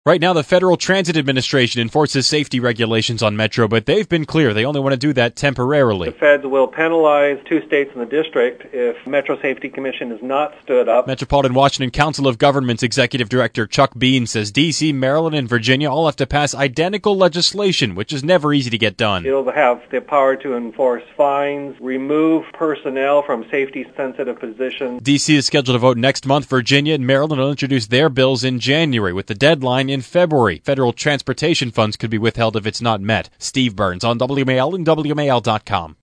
Right now, the Federal Transit Administration enforces safety regulations on Metro, but they've been clear they only want to do that temporarily. The feds will penalize 2 states in the district if Metro Safety Commission is not stood up. Metropolitan Washington Council of Governments Executive Director Chuck Bean says D.C., Maryland, and Virginia all have to pass identical legislation, which is never easy to get done. It'll have the power to enforce fines, remove personnel from safety-sensitive positions. D.C. is scheduled to vote next month. Virginia and Maryland will introduce their bills in January, with the deadline in February. Federal transportation funds could be withheld if it's not met. Steve Burns on WMAL and WMAL.com.